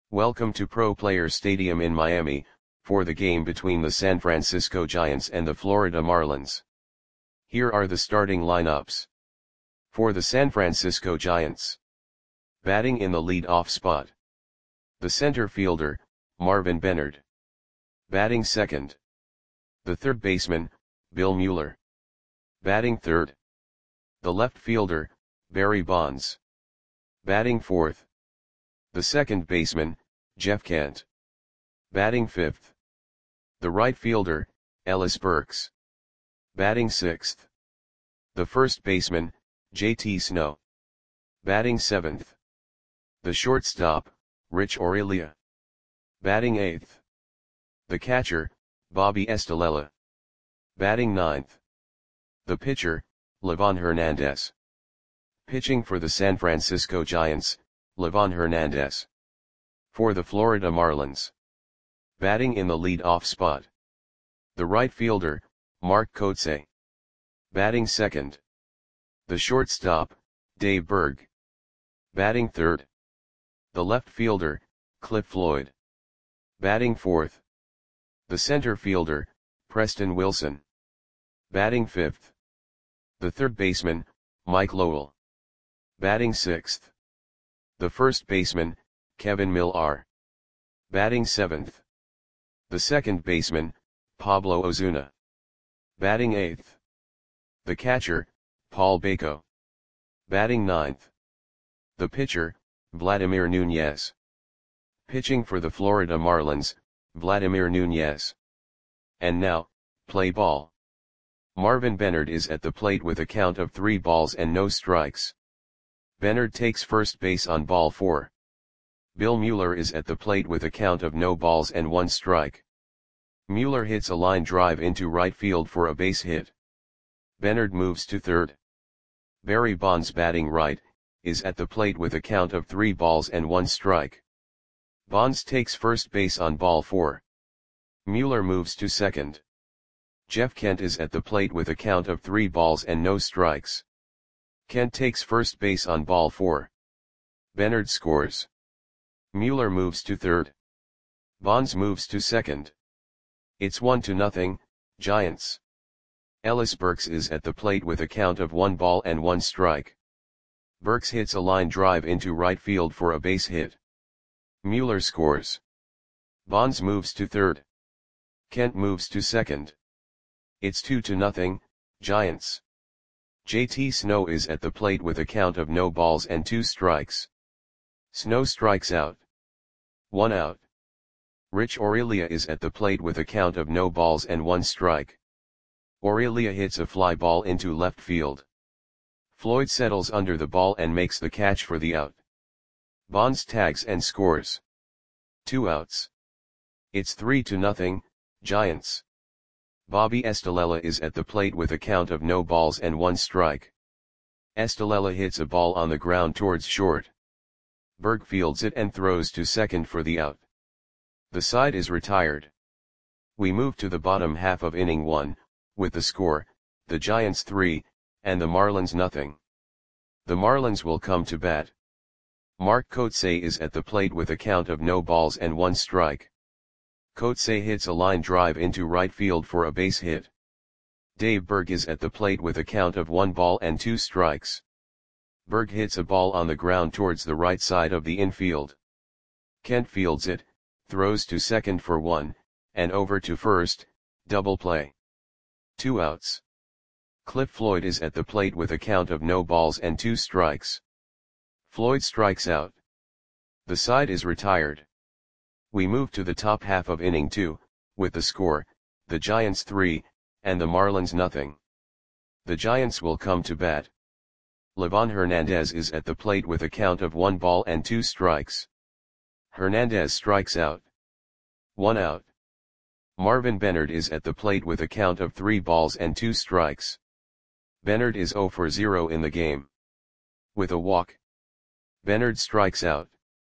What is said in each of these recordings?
Welcome to Pro Players Stadium in Miami, for the game between the San Francisco Giants and the Florida Marlins. Here are the starting lineups. For the San Francisco Giants. Batting in the lead-off spot. The center fielder, Marvin Benard. Batting second. The third baseman, Bill Mueller. Batting third. The left fielder, Barry Bonds. Batting fourth. The second baseman, Jeff Kent. Batting fifth. The right fielder, Ellis Burks. Batting sixth. The first baseman, JT Snow. Batting seventh. The shortstop, Rich Aurelia. Batting eighth. The catcher, Bobby Estalella. Batting ninth. The pitcher, Livan Hernandez. Pitching for the San Francisco Giants, Livan Hernandez. For the Florida Marlins. Batting in the lead-off spot. The right fielder, Mark Kotsay. Batting second. The shortstop, Dave Berg. Batting third. The left fielder, Cliff Floyd. Batting fourth. The center fielder, Preston Wilson. Batting fifth. The third baseman, Mike Lowell. Batting sixth. The first baseman, Kevin Millar. Batting seventh. The second baseman, Pablo Ozuna. Batting eighth. The catcher, Paul Bako. Batting ninth. The pitcher, Vladimir Nunez. Pitching for the Florida Marlins, Vladimir Nunez. And now, play ball. Marvin Benard is at the plate with a count of 3 balls and no strikes. Benard takes first base on ball 4. Bill Mueller is at the plate with a count of no balls and 1 strike. Mueller hits a line drive into right field for a base hit. Benard moves to third. Barry Bonds, batting right, is at the plate with a count of 3 balls and 1 strike. Bonds takes first base on ball 4. Mueller moves to second. Jeff Kent is at the plate with a count of 3 balls and no strikes. Kent takes first base on ball 4. Benard scores. Mueller moves to third. Bonds moves to second. It's 1-0, Giants. Ellis Burks is at the plate with a count of 1 ball and 1 strike. Burks hits a line drive into right field for a base hit. Mueller scores. Bonds moves to third. Kent moves to second. It's 2-0, Giants. JT Snow is at the plate with a count of no balls and 2 strikes. Snow strikes out. 1 out. Rich Aurelia is at the plate with a count of no balls and 1 strike. Aurelia hits a fly ball into left field. Floyd settles under the ball and makes the catch for the out. Bonds tags and scores. 2 outs. It's 3-0, Giants. Bobby Estalella is at the plate with a count of no balls and 1 strike. Estalella hits a ball on the ground towards short. Berg fields it and throws to second for the out. The side is retired. We move to the bottom half of inning 1, with the score, the Giants 3, and the Marlins 0. The Marlins will come to bat. Mark Kotsay is at the plate with a count of no balls and 1 strike. Kotsay hits a line drive into right field for a base hit. Dave Berg is at the plate with a count of 1 ball and 2 strikes. Berg hits a ball on the ground towards the right side of the infield. Kent fields it, throws to second for 1, and over to first, double play. 2 outs. Cliff Floyd is at the plate with a count of no balls and 2 strikes. Floyd strikes out. The side is retired. We move to the top half of inning 2, with the score, the Giants 3, and the Marlins 0. The Giants will come to bat. Livan Hernandez is at the plate with a count of 1 ball and 2 strikes. Hernandez strikes out. 1 out. Marvin Benard is at the plate with a count of 3 balls and 2 strikes. Benard is 0 for 0 in the game. With a walk. Benard strikes out.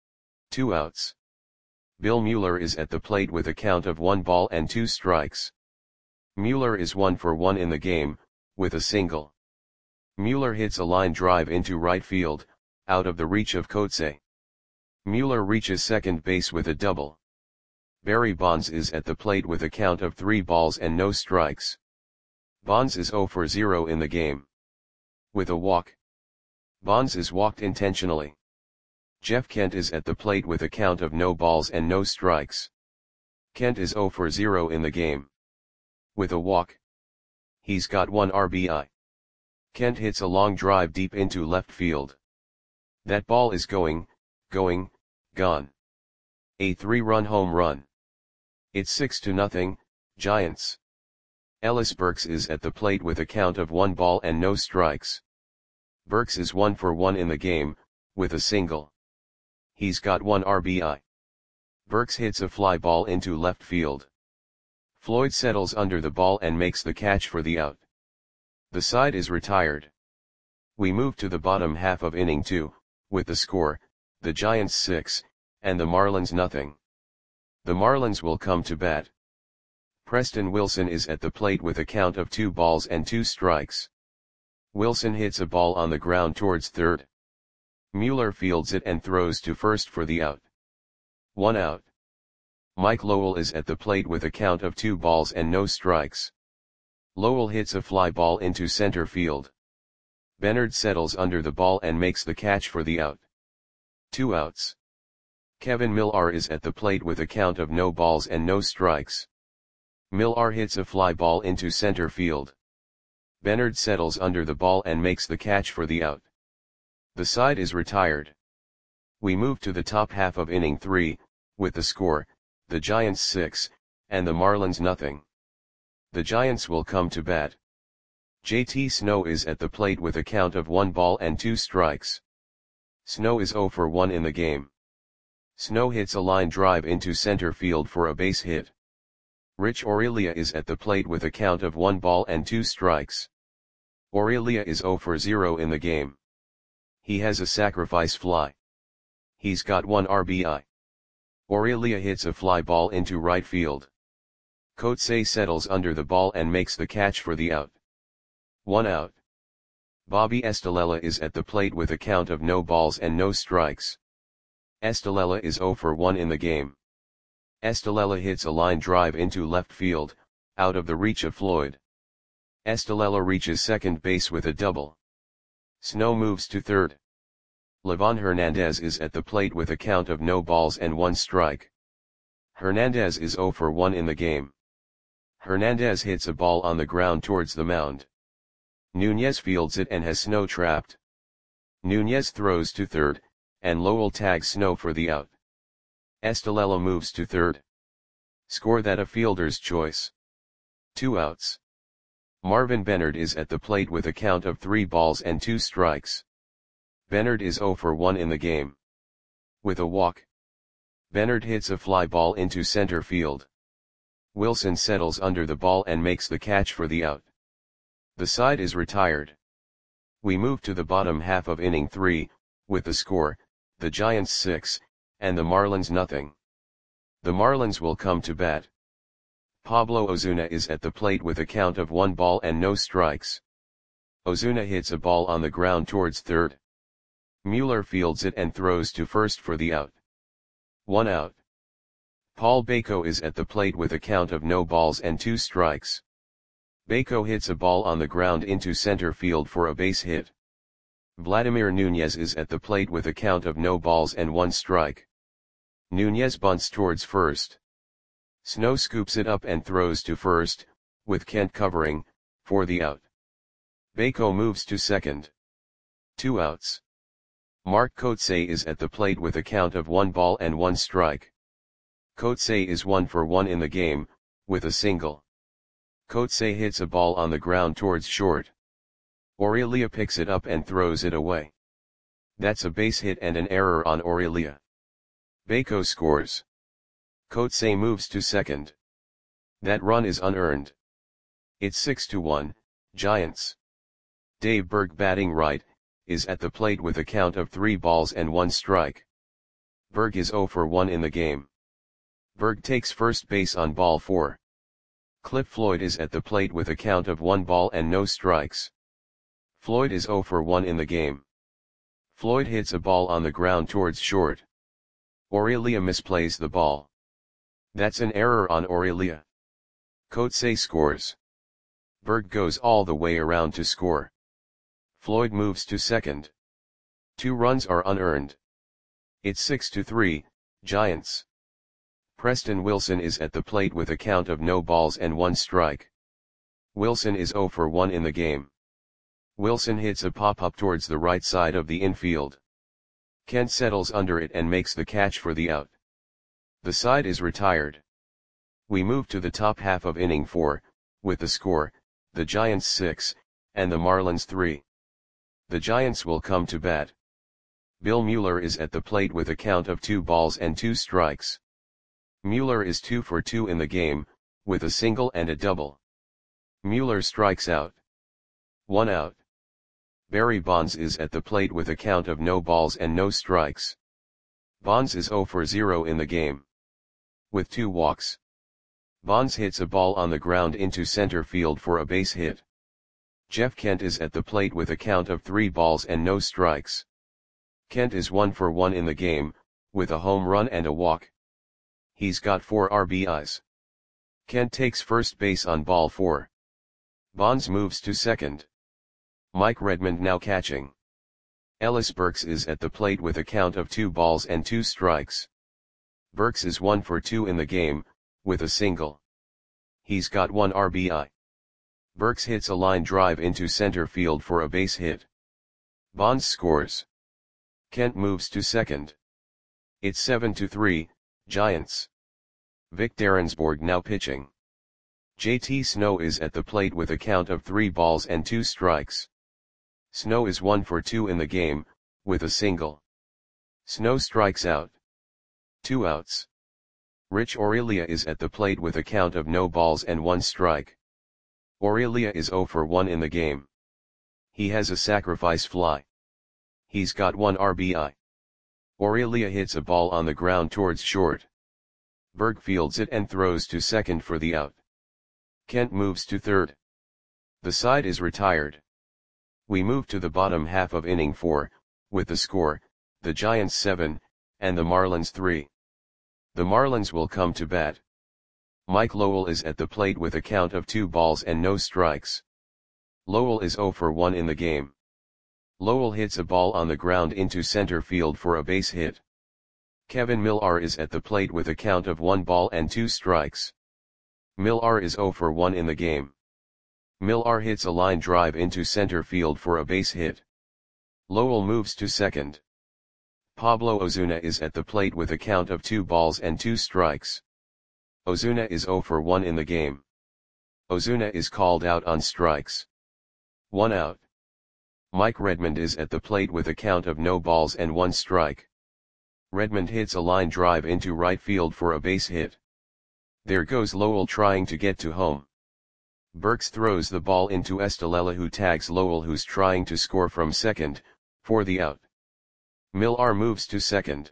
2 outs. Bill Mueller is at the plate with a count of 1 ball and 2 strikes. Mueller is 1 for 1 in the game, with a single. Mueller hits a line drive into right field, out of the reach of Kotsay. Mueller reaches second base with a double. Barry Bonds is at the plate with a count of 3 balls and no strikes. Bonds is 0 for 0 in the game. With a walk. Bonds is walked intentionally. Jeff Kent is at the plate with a count of no balls and no strikes. Kent is 0 for 0 in the game. With a walk. He's got 1 RBI. Kent hits a long drive deep into left field. That ball is going, gone. A 3-run home run. It's 6-0, Giants. Ellis Burks is at the plate with a count of 1 ball and no strikes. Burks is 1 for 1 in the game, with a single. He's got 1 RBI. Burks hits a fly ball into left field. Floyd settles under the ball and makes the catch for the out. The side is retired. We move to the bottom half of inning 2, with the score, the Giants 6, and the Marlins nothing. The Marlins will come to bat. Preston Wilson is at the plate with a count of 2 balls and 2 strikes. Wilson hits a ball on the ground towards third. Mueller fields it and throws to first for the out. 1 out. Mike Lowell is at the plate with a count of 2 balls and no strikes. Lowell hits a fly ball into center field. Bennard settles under the ball and makes the catch for the out. 2 outs. Kevin Millar is at the plate with a count of no balls and no strikes. Millar hits a fly ball into center field. Bennard settles under the ball and makes the catch for the out. The side is retired. We move to the top half of inning 3, with the score, the Giants 6, and the Marlins nothing. The Giants will come to bat. JT Snow is at the plate with a count of 1 ball and 2 strikes. Snow is 0 for 1 in the game. Snow hits a line drive into center field for a base hit. Rich Aurelia is at the plate with a count of 1 ball and 2 strikes. Aurelia is 0 for 0 in the game. He has a sacrifice fly. He's got 1 RBI. Aurelia hits a fly ball into right field. Coetzee settles under the ball and makes the catch for the out. 1 out. Bobby Estalella is at the plate with a count of no balls and no strikes. Estalella is 0 for 1 in the game. Estalella hits a line drive into left field, out of the reach of Floyd. Estalella reaches second base with a double. Snow moves to third. Livan Hernandez is at the plate with a count of no balls and 1 strike. Hernandez is 0 for 1 in the game. Hernandez hits a ball on the ground towards the mound. Nunez fields it and has Snow trapped. Nunez throws to third, and Lowell tags Snow for the out. Estalella moves to third. Score that a fielder's choice. 2 outs. Marvin Bennard is at the plate with a count of 3 balls and 2 strikes. Bennard is 0 for 1 in the game. With a walk. Bennard hits a fly ball into center field. Wilson settles under the ball and makes the catch for the out. The side is retired. We move to the bottom half of inning 3, with the score, the Giants 6, and the Marlins nothing. The Marlins will come to bat. Pablo Ozuna is at the plate with a count of 1 ball and no strikes. Ozuna hits a ball on the ground towards third. Mueller fields it and throws to first for the out. 1 out. Paul Bako is at the plate with a count of no balls and 2 strikes. Bako hits a ball on the ground into center field for a base hit. Vladimir Nunez is at the plate with a count of no balls and 1 strike. Nunez bunts towards first. Snow scoops it up and throws to first, with Kent covering, for the out. Bako moves to second. 2 outs. Mark Coetzee is at the plate with a count of 1 ball and 1 strike. Coetzee is 1 for 1 in the game, with a single. Coetzee hits a ball on the ground towards short. Aurelia picks it up and throws it away. That's a base hit and an error on Aurelia. Bako scores. Coetzee moves to second. That run is unearned. It's 6-1, Giants. Dave Berg batting right, is at the plate with a count of 3 balls and 1 strike. Berg is 0 for 1 in the game. Berg takes first base on ball 4. Cliff Floyd is at the plate with a count of 1 ball and no strikes. Floyd is 0 for 1 in the game. Floyd hits a ball on the ground towards short. Aurelia misplays the ball. That's an error on Aurelia. Coetzee scores. Berg goes all the way around to score. Floyd moves to second. 2 runs are unearned. It's 6-3, Giants. Preston Wilson is at the plate with a count of no balls and 1 strike. Wilson is 0 for 1 in the game. Wilson hits a pop-up towards the right side of the infield. Kent settles under it and makes the catch for the out. The side is retired. We move to the top half of inning 4, with the score, the Giants 6, and the Marlins 3. The Giants will come to bat. Bill Mueller is at the plate with a count of 2 balls and 2 strikes. Mueller is 2 for 2 in the game, with a single and a double. Mueller strikes out. 1 out. Barry Bonds is at the plate with a count of no balls and no strikes. Bonds is 0 for 0 in the game. With 2 walks. Bonds hits a ball on the ground into center field for a base hit. Jeff Kent is at the plate with a count of 3 balls and no strikes. Kent is 1 for 1 in the game, with a home run and a walk. He's got 4 RBIs. Kent takes first base on ball 4. Bonds moves to second. Mike Redmond now catching. Ellis Burks is at the plate with a count of 2 balls and 2 strikes. Burks is 1 for 2 in the game, with a single. He's got 1 RBI. Burks hits a line drive into center field for a base hit. Bonds scores. Kent moves to second. It's 7-3, Giants. Vic Derensborg now pitching. JT Snow is at the plate with a count of 3 balls and 2 strikes. Snow is 1 for 2 in the game, with a single. Snow strikes out. 2 outs. Rich Aurelia is at the plate with a count of no balls and 1 strike. Aurelia is 0 for 1 in the game. He has a sacrifice fly. He's got 1 RBI. Aurelia hits a ball on the ground towards short. Berg fields it and throws to second for the out. Kent moves to third. The side is retired. We move to the bottom half of inning 4, with the score, the Giants 7, and the Marlins 3. The Marlins will come to bat. Mike Lowell is at the plate with a count of 2 balls and no strikes. Lowell is 0 for 1 in the game. Lowell hits a ball on the ground into center field for a base hit. Kevin Millar is at the plate with a count of 1 ball and 2 strikes. Millar is 0 for 1 in the game. Millar hits a line drive into center field for a base hit. Lowell moves to second. Pablo Ozuna is at the plate with a count of 2 balls and 2 strikes. Ozuna is 0 for 1 in the game. Ozuna is called out on strikes. 1 out. Mike Redmond is at the plate with a count of no balls and 1 strike. Redmond hits a line drive into right field for a base hit. There goes Lowell trying to get to home. Burks throws the ball into Estalella, who tags Lowell, who's trying to score from second, for the out. Millar moves to second.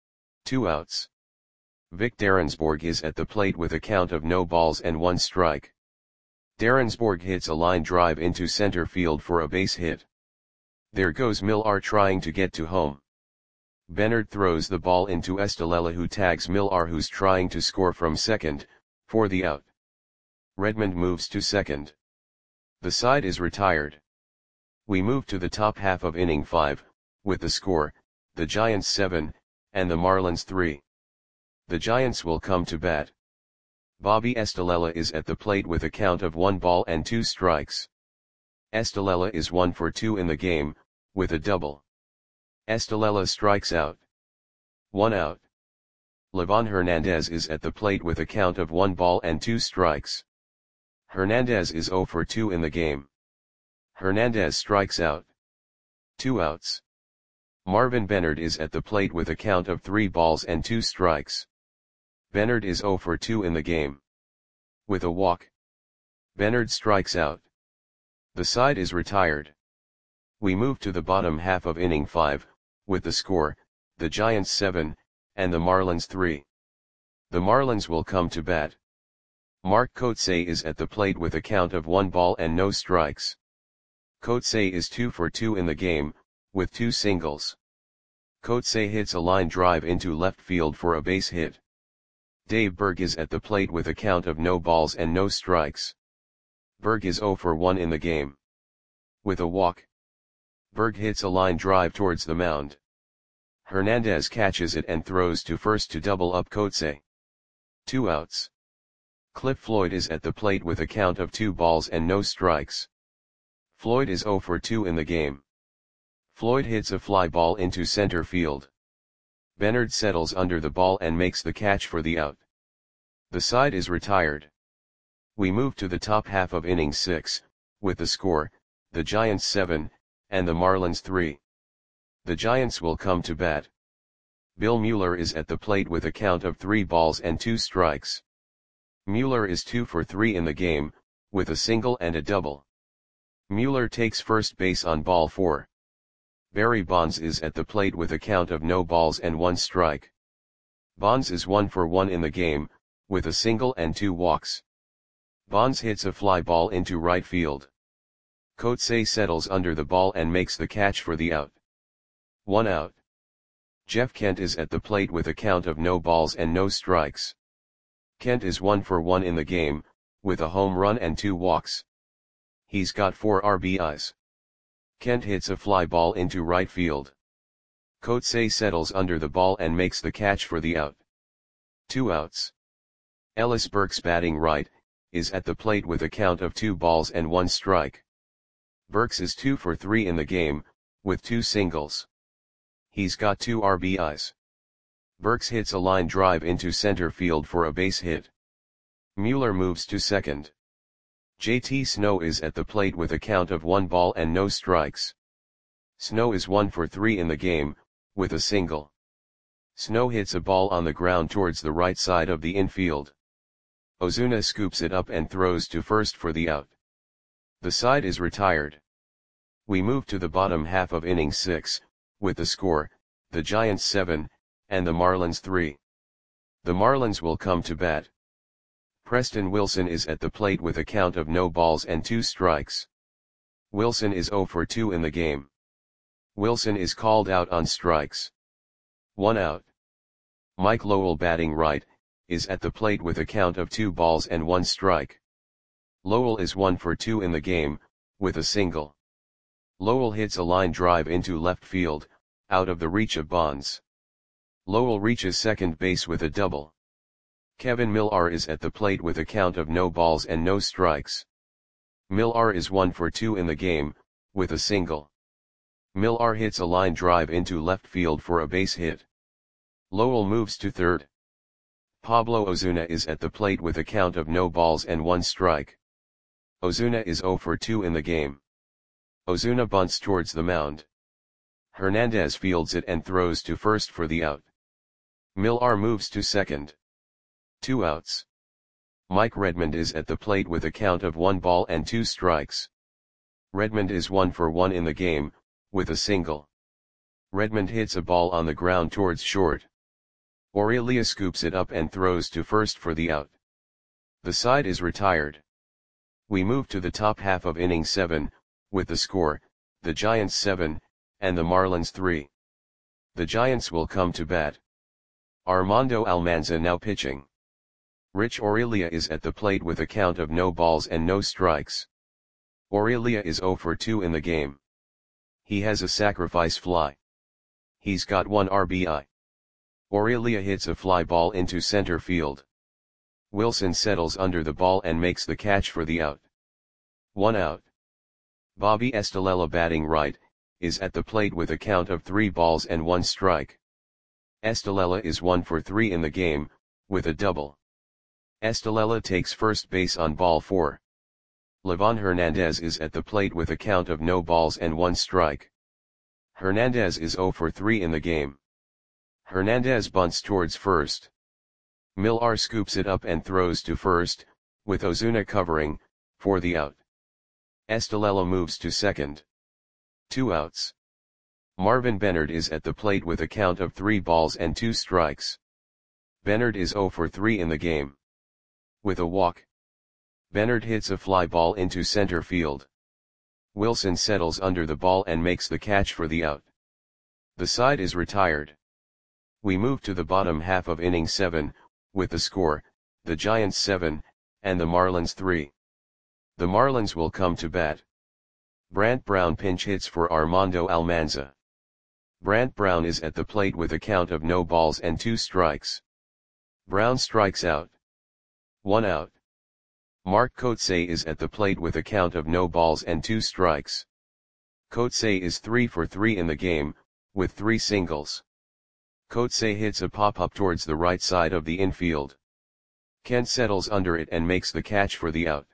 2 outs. Vic Derensborg is at the plate with a count of no balls and 1 strike. Derensborg hits a line drive into center field for a base hit. There goes Millar trying to get to home. Bennard throws the ball into Estalella, who tags Millar, who's trying to score from second, for the out. Redmond moves to second. The side is retired. We move to the top half of inning 5, with the score, the Giants 7, and the Marlins 3. The Giants will come to bat. Bobby Estalella is at the plate with a count of 1 ball and 2 strikes. Estalella is 1 for 2 in the game, with a double. Estalella strikes out. 1 out. Livan Hernandez is at the plate with a count of 1 ball and 2 strikes. Hernandez is 0 for 2 in the game. Hernandez strikes out. 2 outs. Marvin Bennard is at the plate with a count of 3 balls and 2 strikes. Bennard is 0 for 2 in the game. With a walk. Bennard strikes out. The side is retired. We move to the bottom half of inning 5, with the score, the Giants 7, and the Marlins 3. The Marlins will come to bat. Mark Coetzee is at the plate with a count of 1 ball and no strikes. Coetzee is 2 for 2 in the game, with 2 singles. Coates hits a line drive into left field for a base hit. Dave Berg is at the plate with a count of no balls and no strikes. Berg is 0 for 1 in the game. With a walk, Berg hits a line drive towards the mound. Hernandez catches it and throws to first to double up Coates. 2 outs. Cliff Floyd is at the plate with a count of 2 balls and no strikes. Floyd is 0 for 2 in the game. Floyd hits a fly ball into center field. Bernard settles under the ball and makes the catch for the out. The side is retired. We move to the top half of inning 6, with the score, the Giants 7, and the Marlins 3. The Giants will come to bat. Bill Mueller is at the plate with a count of 3 balls and 2 strikes. Mueller is 2 for 3 in the game, with a single and a double. Mueller takes first base on ball 4. Barry Bonds is at the plate with a count of no balls and 1 strike. Bonds is 1 for 1 in the game, with a single and 2 walks. Bonds hits a fly ball into right field. Coates settles under the ball and makes the catch for the out. 1 out. Jeff Kent is at the plate with a count of no balls and no strikes. Kent is 1 for 1 in the game, with a home run and 2 walks. He's got 4 RBIs. Kent hits a fly ball into right field. Coates settles under the ball and makes the catch for the out. 2 outs. Ellis Burks, batting right, is at the plate with a count of 2 balls and 1 strike. Burks is 2 for 3 in the game, with 2 singles. He's got 2 RBIs. Burks hits a line drive into center field for a base hit. Mueller moves to second. JT Snow is at the plate with a count of 1 ball and no strikes. Snow is 1 for 3 in the game, with a single. Snow hits a ball on the ground towards the right side of the infield. Ozuna scoops it up and throws to first for the out. The side is retired. We move to the bottom half of inning 6, with the score, the Giants 7, and the Marlins 3. The Marlins will come to bat. Preston Wilson is at the plate with a count of no balls and 2 strikes. Wilson is 0 for 2 in the game. Wilson is called out on strikes. 1 out. Mike Lowell, batting right, is at the plate with a count of 2 balls and 1 strike. Lowell is 1 for 2 in the game, with a single. Lowell hits a line drive into left field, out of the reach of Bonds. Lowell reaches second base with a double. Kevin Millar is at the plate with a count of no balls and no strikes. Millar is 1 for 2 in the game, with a single. Millar hits a line drive into left field for a base hit. Lowell moves to third. Pablo Ozuna is at the plate with a count of no balls and 1 strike. Ozuna is 0 for 2 in the game. Ozuna bunts towards the mound. Hernandez fields it and throws to first for the out. Millar moves to second. 2 outs. Mike Redmond is at the plate with a count of 1 ball and 2 strikes. Redmond is 1 for 1 in the game, with a single. Redmond hits a ball on the ground towards short. Aurelia scoops it up and throws to first for the out. The side is retired. We move to the top half of inning 7, with the score, the Giants 7, and the Marlins 3. The Giants will come to bat. Armando Almanza now pitching. Rich Aurelia is at the plate with a count of no balls and no strikes. Aurelia is 0 for 2 in the game. He has a sacrifice fly. He's got 1 RBI. Aurelia hits a fly ball into center field. Wilson settles under the ball and makes the catch for the out. 1 out. Bobby Estalella, batting right, is at the plate with a count of 3 balls and 1 strike. Estalella is 1 for 3 in the game, with a double. Estalella takes first base on ball 4. Livan Hernandez is at the plate with a count of no balls and 1 strike. Hernandez is 0 for 3 in the game. Hernandez bunts towards first. Millar scoops it up and throws to first, with Ozuna covering, for the out. Estalella moves to second. 2 outs. Marvin Bernard is at the plate with a count of 3 balls and 2 strikes. Bernard is 0 for 3 in the game. With a walk, Bernard hits a fly ball into center field. Wilson settles under the ball and makes the catch for the out. The side is retired. We move to the bottom half of inning 7, with the score, the Giants 7, and the Marlins 3. The Marlins will come to bat. Brant Brown pinch hits for Armando Almanza. Brant Brown is at the plate with a count of no balls and 2 strikes. Brown strikes out. 1 out. Mark Kotsay is at the plate with a count of no balls and 2 strikes. Kotsay is 3 for 3 in the game, with 3 singles. Kotsay hits a pop-up towards the right side of the infield. Kent settles under it and makes the catch for the out.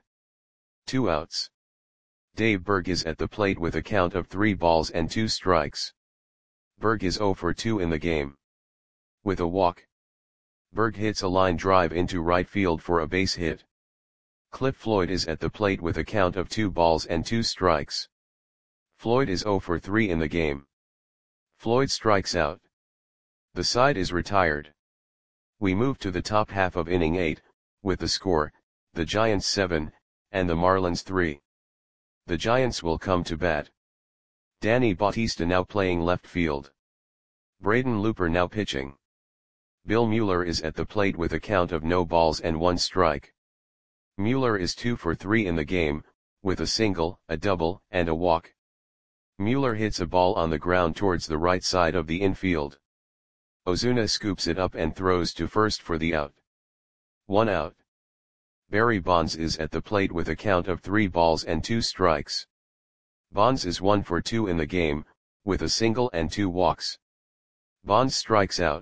2 outs. Dave Berg is at the plate with a count of 3 balls and 2 strikes. Berg is 0 for 2 in the game. With a walk, Berg hits a line drive into right field for a base hit. Cliff Floyd is at the plate with a count of 2 balls and 2 strikes. Floyd is 0 for 3 in the game. Floyd strikes out. The side is retired. We move to the top half of inning 8, with the score, the Giants 7, and the Marlins 3. The Giants will come to bat. Danny Bautista now playing left field. Braden Looper now pitching. Bill Mueller is at the plate with a count of no balls and 1 strike. Mueller is 2 for 3 in the game, with a single, a double, and a walk. Mueller hits a ball on the ground towards the right side of the infield. Ozuna scoops it up and throws to first for the out. 1 out. Barry Bonds is at the plate with a count of 3 balls and 2 strikes. Bonds is 1 for 2 in the game, with a single and 2 walks. Bonds strikes out.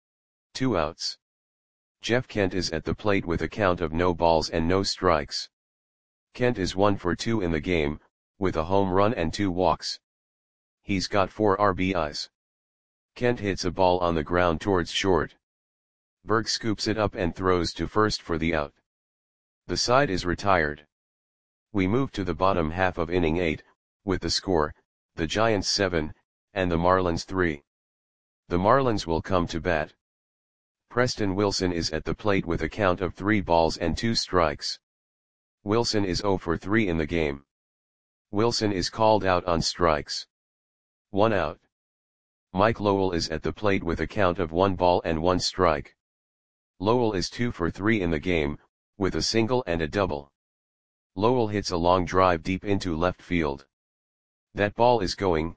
2 outs. Jeff Kent is at the plate with a count of no balls and no strikes. Kent is 1 for 2 in the game, with a home run and 2 walks. He's got 4 RBIs. Kent hits a ball on the ground towards short. Berg scoops it up and throws to first for the out. The side is retired. We move to the bottom half of inning 8, with the score, the Giants 7, and the Marlins 3. The Marlins will come to bat. Preston Wilson is at the plate with a count of 3 balls and 2 strikes. Wilson is 0 for 3 in the game. Wilson is called out on strikes. 1 out. Mike Lowell is at the plate with a count of 1 ball and 1 strike. Lowell is 2 for 3 in the game, with a single and a double. Lowell hits a long drive deep into left field. That ball is gone.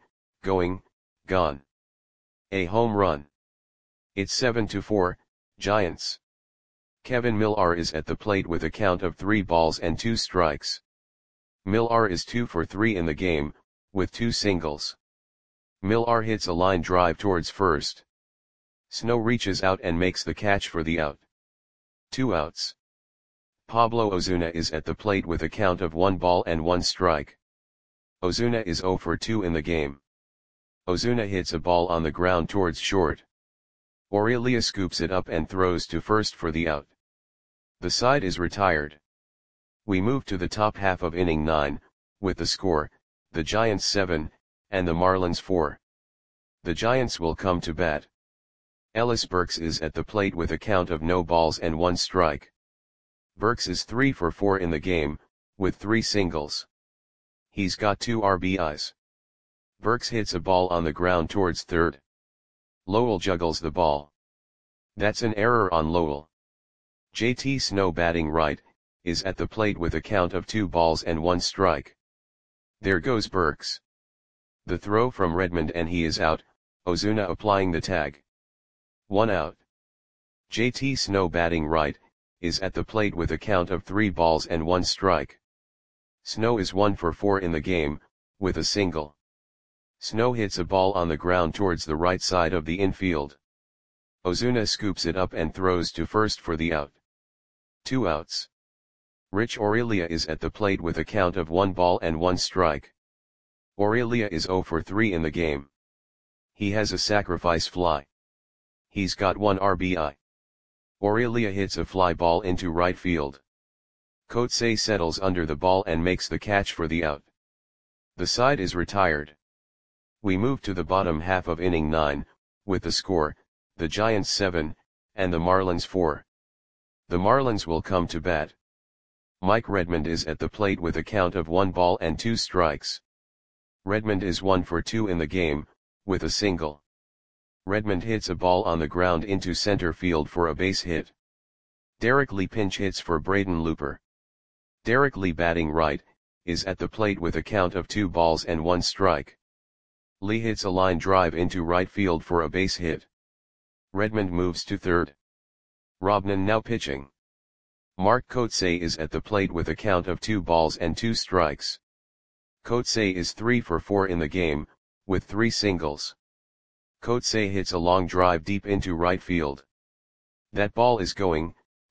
A home run. It's 7-4, Giants. Kevin Millar is at the plate with a count of 3 balls and 2 strikes. Millar is 2 for 3 in the game, with 2 singles. Millar hits a line drive towards first. Snow reaches out and makes the catch for the out. 2 outs. Pablo Ozuna is at the plate with a count of 1 ball and 1 strike. Ozuna is 0 for 2 in the game. Ozuna hits a ball on the ground towards short. Aurelia scoops it up and throws to first for the out. The side is retired. We move to the top half of inning 9, with the score, the Giants 7, and the Marlins 4. The Giants will come to bat. Ellis Burks is at the plate with a count of no balls and 1 strike. Burks is 3 for 4 in the game, with 3 singles. He's got 2 RBIs. Burks hits a ball on the ground towards third. Lowell juggles the ball. That's an error on Lowell. JT Snow batting right, is at the plate with a count of 2 balls and 1 strike. There goes Burks. The throw from Redmond and he is out, Ozuna applying the tag. 1 out. JT Snow batting right, is at the plate with a count of 3 balls and 1 strike. Snow is 1 for 4 in the game, with a single. Snow hits a ball on the ground towards the right side of the infield. Ozuna scoops it up and throws to first for the out. 2 outs. Rich Aurelia is at the plate with a count of 1 ball and 1 strike. Aurelia is 0 for 3 in the game. He has a sacrifice fly. He's got 1 RBI. Aurelia hits a fly ball into right field. Kotsay settles under the ball and makes the catch for the out. The side is retired. We move to the bottom half of inning 9, with the score, the Giants 7, and the Marlins 4. The Marlins will come to bat. Mike Redmond is at the plate with a count of 1 ball and 2 strikes. Redmond is 1 for 2 in the game, with a single. Redmond hits a ball on the ground into center field for a base hit. Derek Lee pinch hits for Braden Looper. Derek Lee, batting right, is at the plate with a count of 2 balls and 1 strike. Lee hits a line drive into right field for a base hit. Redmond moves to third. Robnan now pitching. Mark Kotsay is at the plate with a count of 2 balls and 2 strikes. Kotsay is 3 for 4 in the game, with 3 singles. Kotsay hits a long drive deep into right field. That ball is gone.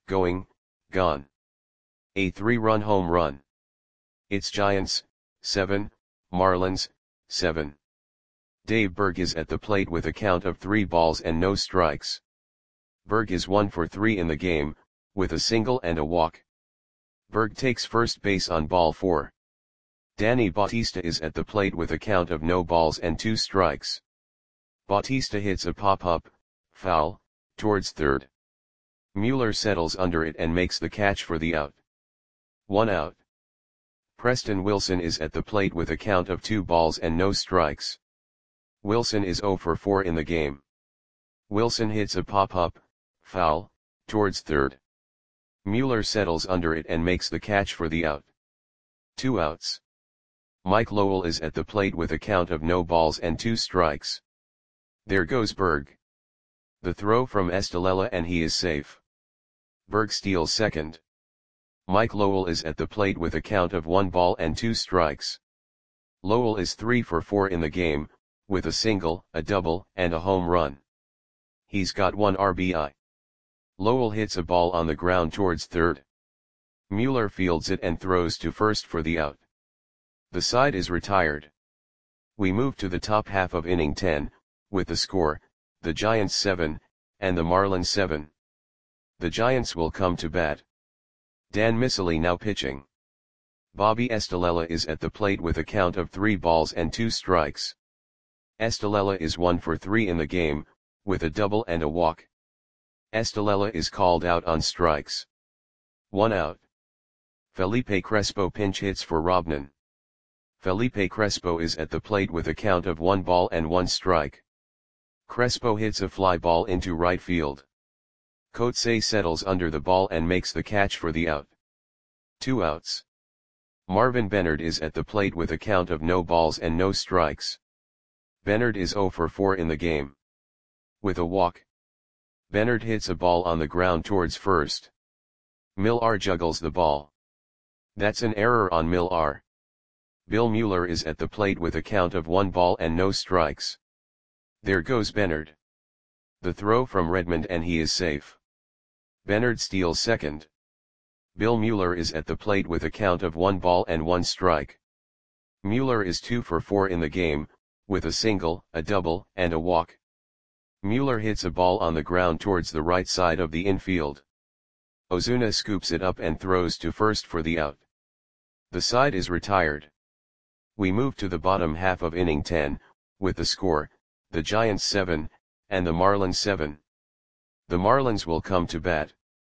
A 3-run home run. It's Giants, 7, Marlins, 7. Dave Berg is at the plate with a count of 3 balls and no strikes. Berg is 1 for 3 in the game, with a single and a walk. Berg takes first base on ball 4. Danny Bautista is at the plate with a count of no balls and 2 strikes. Bautista hits a pop-up, foul, towards third. Mueller settles under it and makes the catch for the out. 1 out. Preston Wilson is at the plate with a count of 2 balls and no strikes. Wilson is 0 for 4 in the game. Wilson hits a pop-up, foul, towards third. Mueller settles under it and makes the catch for the out. 2 outs. Mike Lowell is at the plate with a count of no balls and 2 strikes. There goes Berg. The throw from Estalella and he is safe. Berg steals second. Mike Lowell is at the plate with a count of 1 ball and 2 strikes. Lowell is 3 for 4 in the game, with a single, a double, and a home run. He's got 1 RBI. Lowell hits a ball on the ground towards third. Mueller fields it and throws to first for the out. The side is retired. We move to the top half of inning 10, with the score, the Giants 7, and the Marlins 7. The Giants will come to bat. Dan Miceli now pitching. Bobby Estalella is at the plate with a count of 3 balls and 2 strikes. Estalella is 1 for 3 in the game, with a double and a walk. Estalella is called out on strikes. 1 out. Felipe Crespo pinch hits for Robnan. Felipe Crespo is at the plate with a count of 1 ball and 1 strike. Crespo hits a fly ball into right field. Kotsay settles under the ball and makes the catch for the out. 2 outs. Marvin Bennard is at the plate with a count of no balls and no strikes. Bennard is 0 for 4 in the game. With a walk. Bennard hits a ball on the ground towards first. Millar juggles the ball. That's an error on Millar. Bill Mueller is at the plate with a count of 1 ball and no strikes. There goes Bennard. The throw from Redmond and he is safe. Bennard steals second. Bill Mueller is at the plate with a count of 1 ball and 1 strike. Mueller is 2 for 4 in the game, with a single, a double, and a walk. Mueller hits a ball on the ground towards the right side of the infield. Ozuna scoops it up and throws to first for the out. The side is retired. We move to the bottom half of inning 10, with the score, the Giants 7, and the Marlins 7. The Marlins will come to bat.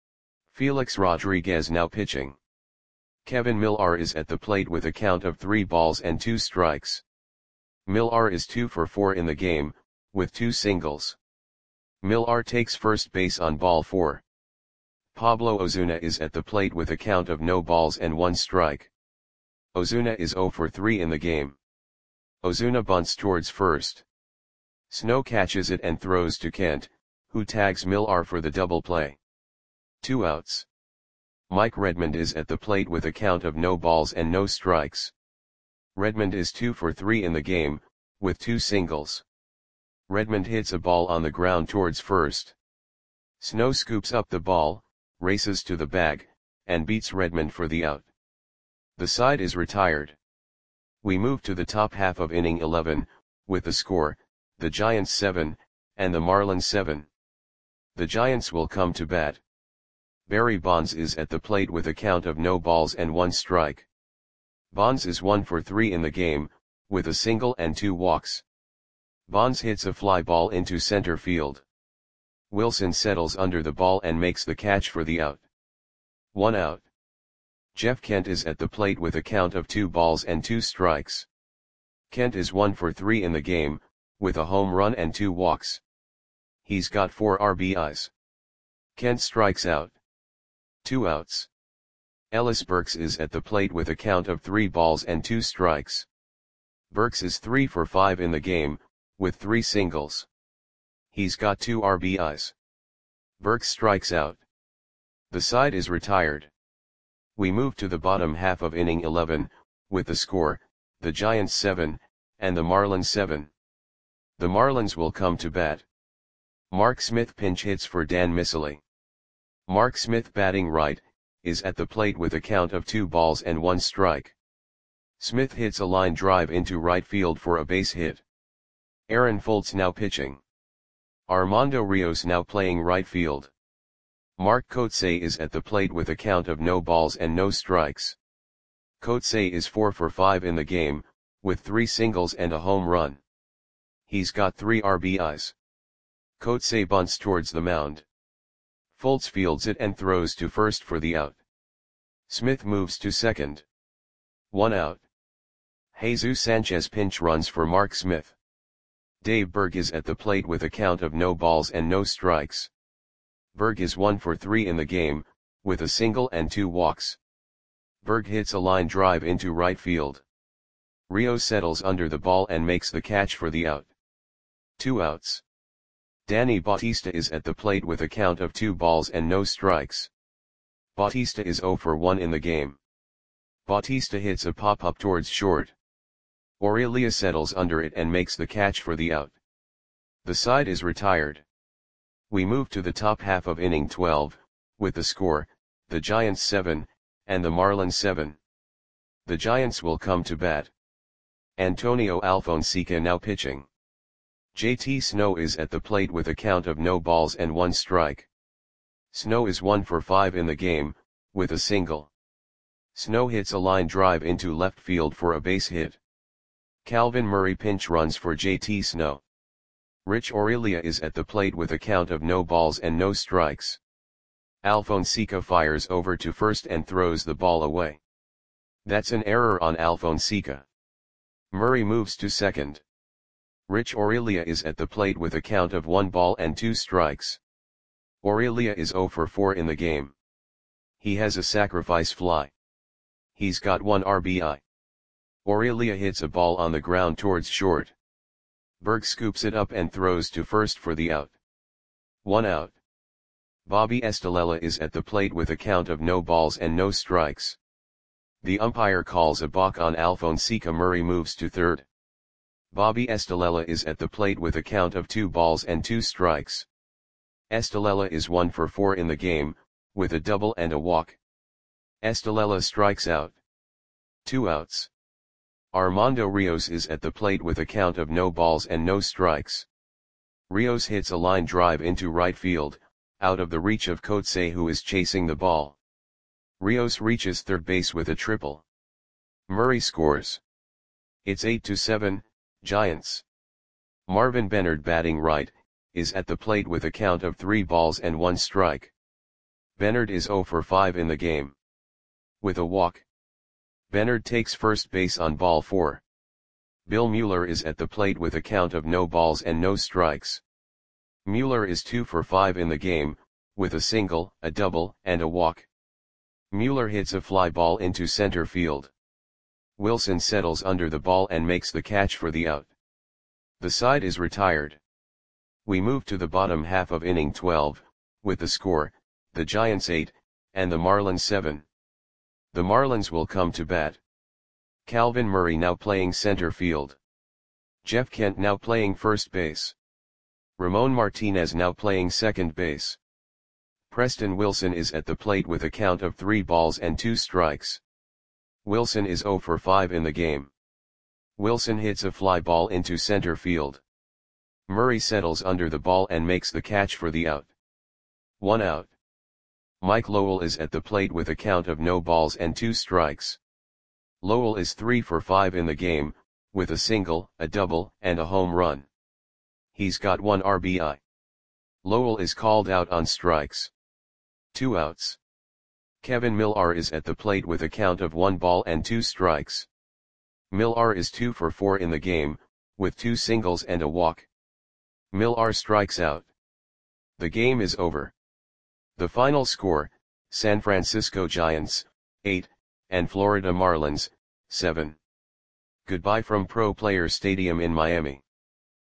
Felix Rodriguez now pitching. Kevin Millar is at the plate with a count of 3 balls and 2 strikes. Millar is 2 for 4 in the game, with 2 singles. Millar takes first base on ball 4. Pablo Ozuna is at the plate with a count of no balls and 1 strike. Ozuna is 0 for 3 in the game. Ozuna bunts towards first. Snow catches it and throws to Kent, who tags Millar for the double play. 2 outs. Mike Redmond is at the plate with a count of no balls and no strikes. Redmond is 2 for 3 in the game, with 2 singles. Redmond hits a ball on the ground towards first. Snow scoops up the ball, races to the bag, and beats Redmond for the out. The side is retired. We move to the top half of inning 11, with the score, the Giants 7, and the Marlins 7. The Giants will come to bat. Barry Bonds is at the plate with a count of no balls and 1 strike. Bonds is 1 for 3 in the game, with a single and 2 walks. Bonds hits a fly ball into center field. Wilson settles under the ball and makes the catch for the out. 1 out. Jeff Kent is at the plate with a count of 2 balls and 2 strikes. Kent is 1 for 3 in the game, with a home run and 2 walks. He's got 4 RBIs. Kent strikes out. 2 outs. Ellis Burks is at the plate with a count of 3 balls and 2 strikes. Burks is 3 for 5 in the game, with 3 singles. He's got 2 RBIs. Burks strikes out. The side is retired. We move to the bottom half of inning 11, with the score, the Giants 7, and the Marlins 7. The Marlins will come to bat. Mark Smith pinch hits for Dan Miceli. Mark Smith, batting right, is at the plate with a count of 2 balls and 1 strike. Smith hits a line drive into right field for a base hit. Aaron Foltz now pitching. Armando Rios now playing right field. Mark Kotsay is at the plate with a count of no balls and no strikes. Kotsay is 4 for 5 in the game, with 3 singles and a home run. He's got 3 RBIs. Kotsay bunts towards the mound. Foltz fields it and throws to first for the out. Smith moves to second. 1 out. Jesus Sanchez pinch runs for Mark Smith. Dave Berg is at the plate with a count of no balls and no strikes. Berg is 1 for 3 in the game, with a single and 2 walks. Berg hits a line drive into right field. Rios settles under the ball and makes the catch for the out. 2 outs. Danny Bautista is at the plate with a count of 2 balls and no strikes. Bautista is 0 for 1 in the game. Bautista hits a pop-up towards short. Aurelia settles under it and makes the catch for the out. The side is retired. We move to the top half of inning 12, with the score, the Giants 7, and the Marlins 7. The Giants will come to bat. Antonio Alfonseca now pitching. JT Snow is at the plate with a count of no balls and 1 strike. Snow is 1 for 5 in the game, with a single. Snow hits a line drive into left field for a base hit. Calvin Murray pinch runs for JT Snow. Rich Aurelia is at the plate with a count of no balls and no strikes. Alfonseca fires over to first and throws the ball away. That's an error on Alfonseca. Murray moves to second. Rich Aurelia is at the plate with a count of 1 ball and 2 strikes. Aurelia is 0 for 4 in the game. He has a sacrifice fly. He's got 1 RBI. Aurelia hits a ball on the ground towards short. Berg scoops it up and throws to first for the out. 1 out. Bobby Estelella is at the plate with a count of no balls and no strikes. The umpire calls a balk on Alfonseca. Murray moves to third. Bobby Estelella is at the plate with a count of 2 balls and 2 strikes. Estelella is 1 for 4 in the game, with a double and a walk. Estelella strikes out. 2 outs. Armando Rios is at the plate with a count of no balls and no strikes. Rios hits a line drive into right field, out of the reach of Kotsay, who is chasing the ball. Rios reaches third base with a triple. Murray scores. It's 8-7, Giants. Marvin Bennard, batting right, is at the plate with a count of 3 balls and 1 strike. Bennard is 0 for 5 in the game. With a walk. Bennard takes first base on ball 4. Bill Mueller is at the plate with a count of no balls and no strikes. Mueller is 2 for 5 in the game, with a single, a double, and a walk. Mueller hits a fly ball into center field. Wilson settles under the ball and makes the catch for the out. The side is retired. We move to the bottom half of inning 12, with the score, the Giants 8, and the Marlins 7. The Marlins will come to bat. Calvin Murray now playing center field. Jeff Kent now playing first base. Ramon Martinez now playing second base. Preston Wilson is at the plate with a count of 3 balls and 2 strikes. Wilson is 0 for 5 in the game. Wilson hits a fly ball into center field. Murray settles under the ball and makes the catch for the out. 1 out. Mike Lowell is at the plate with a count of no balls and 2 strikes. Lowell is 3 for 5 in the game, with a single, a double, and a home run. He's got 1 RBI. Lowell is called out on strikes. 2 outs. Kevin Millar is at the plate with a count of 1 ball and 2 strikes. Millar is 2 for 4 in the game, with 2 singles and a walk. Millar strikes out. The game is over. The final score, San Francisco Giants, 8, and Florida Marlins, 7. Goodbye from Pro Players Stadium in Miami.